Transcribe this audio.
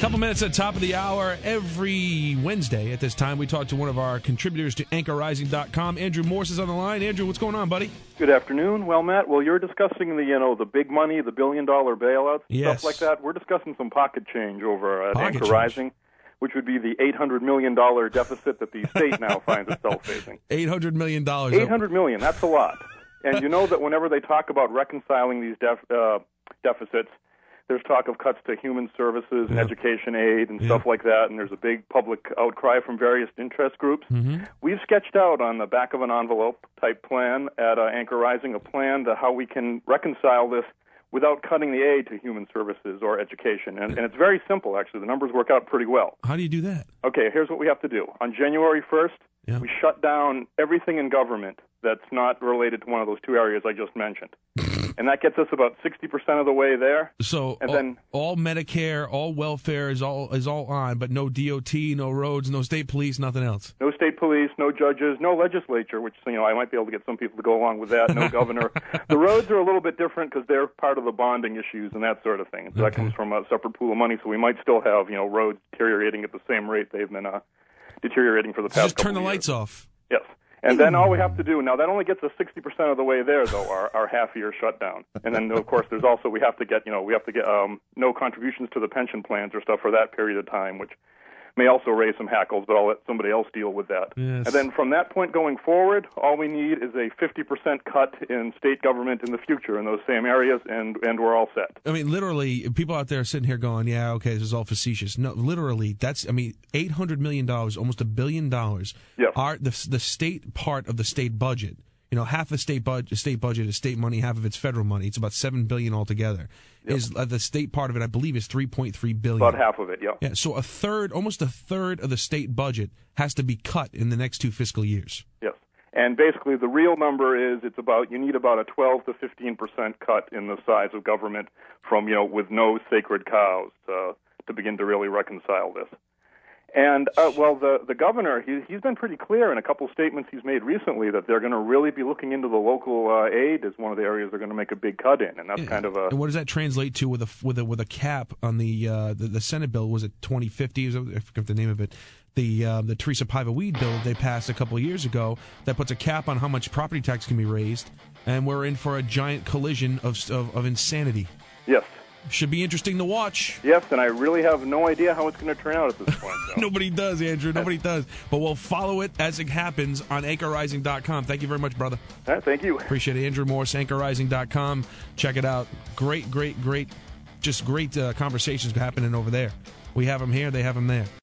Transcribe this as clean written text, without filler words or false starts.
Couple minutes at the top of the hour. Every Wednesday at this time, we talk to one of our contributors to AnchorRising.com. Andrew Morse is on the line. Andrew, what's going on, buddy? Good afternoon. Well, Matt, you're discussing the big money, the $1 billion bailouts, yes, stuff like that. We're discussing some pocket change over at pocket Anchor Rising, which would be the $800 million deficit that the state now finds itself facing. $800 million. $800 million, that's a lot. And you know that whenever they talk about reconciling these deficits, there's talk of cuts to human services and education aid and stuff like that, and there's a big public outcry from various interest groups. Mm-hmm. We've sketched out on the back of an envelope type plan at Anchor Rising a plan to how we can reconcile this without cutting the aid to human services or education. And it's very simple, actually. The numbers work out pretty well. How do you do that? Okay, here's what we have to do. On January 1st, we shut down everything in government that's not related to one of those two areas I just mentioned. And that gets us about 60% of the way there. So and then all Medicare, all welfare is all on, but no DOT, no roads, no state police, nothing else. No state police, no judges, no legislature, which I might be able to get some people to go along with that. No governor. The roads are a little bit different because they're part of the bonding issues and that sort of thing. So that comes from a separate pool of money. So we might still have roads deteriorating at the same rate they've been deteriorating for the past. Just turn the years. lights off. Yes. And then all we have to do, now that only gets us 60% of the way there, though, our half-year shutdown. And then, of course, there's also, we have to get no contributions to the pension plans or stuff for that period of time, which may also raise some hackles, but I'll let somebody else deal with that. Yes. And then from that point going forward, all we need is a 50% cut in state government in the future in those same areas, and we're all set. I mean, literally, people out there sitting here going, yeah, okay, this is all facetious. No, literally, $800 million, almost $1 billion, are the state part of the state budget. Half the state budget is state money, half of it's federal money. It's about $7 billion altogether. Is the state part of it, I believe, is $3.3 billion. About half of it, yeah. Yeah. So almost a third of the state budget has to be cut in the next 2 fiscal years. Yes. And basically, the real number is you need about a 12 to 15% cut in the size of government from with no sacred cows to begin to really reconcile this. And, the governor, he's been pretty clear in a couple statements he's made recently that they're going to really be looking into the local aid as one of the areas they're going to make a big cut in, and that's kind of a... And what does that translate to with a cap on the Senate bill? Was it 2050? I forget the name of it. The Teresa Paiva Weed bill they passed a couple of years ago that puts a cap on how much property tax can be raised, and we're in for a giant collision of insanity. Yes. Should be interesting to watch. Yes, and I really have no idea how it's going to turn out at this point. So. Nobody does, Andrew. Nobody does. But we'll follow it as it happens on AnchorRising.com. Thank you very much, brother. All right, thank you. Appreciate it. Andrew Morse, AnchorRising.com. Check it out. Great, just great conversations happening over there. We have them here. They have them there.